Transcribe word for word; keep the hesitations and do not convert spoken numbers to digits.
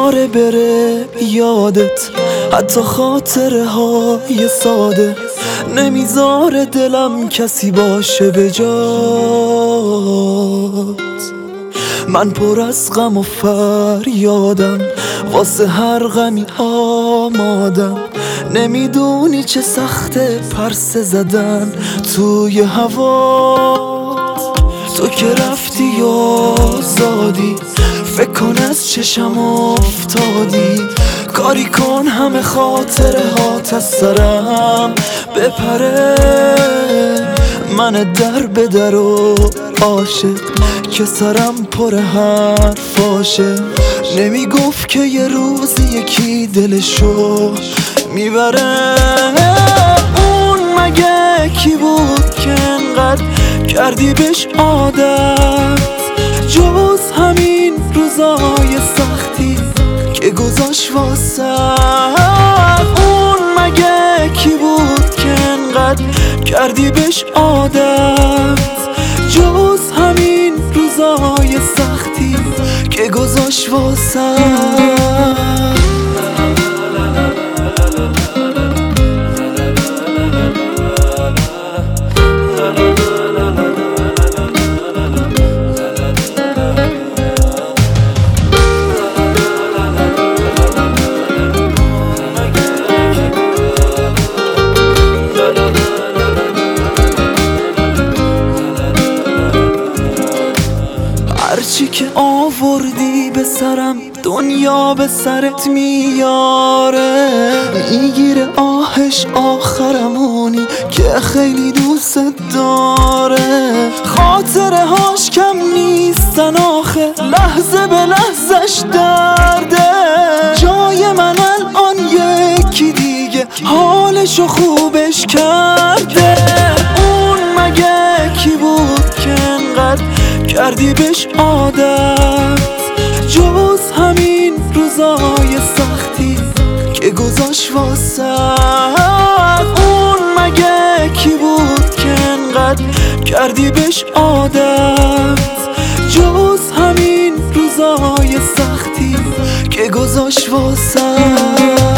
نمیذاره بره یادت، حتی خاطره های ساده، نمیذاره دلم کسی باشه به جات. من پر از غم و فریادم، واسه هر غمی آمادم. نمیدونی چه سخته پرسه زدن توی هوا. تو که رفتی آزادی، فکر کن از چشم افتادی. کاری کن همه خاطره هات از سرم بپره. من در به در و عاشق که سرم پر حرفاشه. نمیگفت که یه روزی یکی دلشو میبره. اون مگه کی بود که انقدر کردی بهش عادت، جز همین روزای سختی که گذاشت واسه. اون مگه کی بود که انقدر کردی بهش عادت، جز همین روزای سختی که گذاشت واسه. هرچی که آوردی به سرم دنیا به سرت میاره. میگیره آهش آخرمونی که خیلی دوست داره. خاطره هاش کم نیستن آخه، لحظه به لحظش درده. جای من الان یکی دیگه حالشو خوبش کرده. اون مگه کی بود که انقدر کردی بهش عادت، جز همین روزای سختی که گذاشت واسه. اون مگه کی بود که انقدر کردی بهش عادت، جز همین روزای سختی که گذاشت واسه.